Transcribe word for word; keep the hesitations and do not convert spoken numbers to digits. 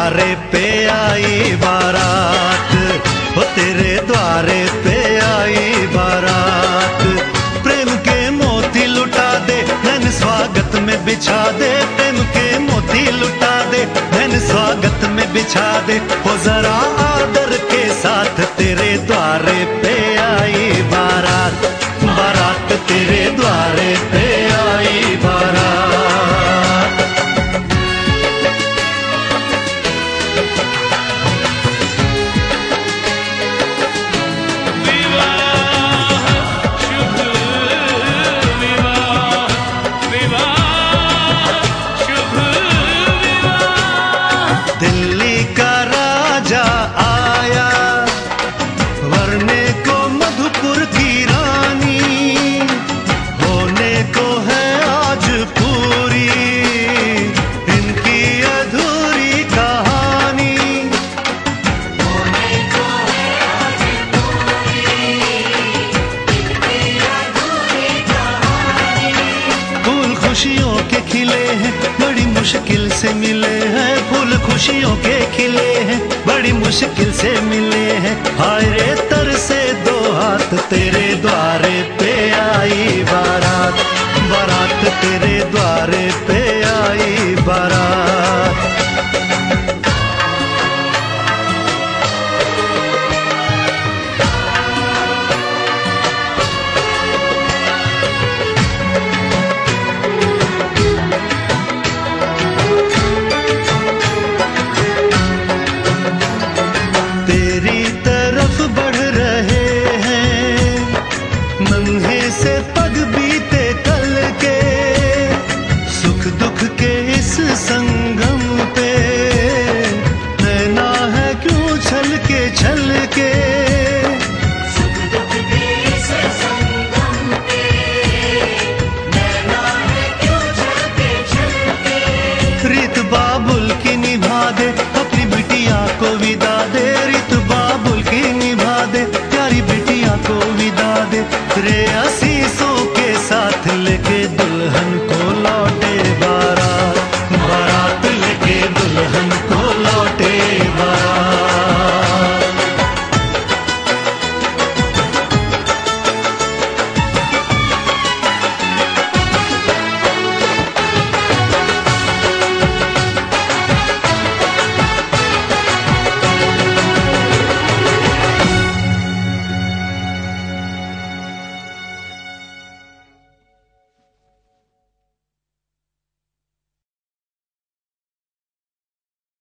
द्वारे पे आई बारात, हो तेरे द्वारे पे आई बारात। प्रेम के मोती लुटा दे नैन स्वागत में बिछा दे, प्रेम के मोती लुटा दे नैन स्वागत में बिछा दे। हो जरा आदर के साथ तेरे द्वारे पे आई बारात, बारात तेरे द्वारे पे आई बारात। दिल्ली का राजा आया वरने को मधुपुर की रानी, होने को है आज पूरी इनकी अधूरी कहानी। होने को है आज पूरी इनकी अधूरी कहानी। फूल खुशियों के खिले हैं बड़ी मुश्किल से मिले हैं, फूल खुशियों के खिले हैं बड़ी मुश्किल से मिले हैं। हाय रे तर से दो हाथ तेरे द्वारे पे आई बारात, बारात तेरे द्वारे पे आई बारात।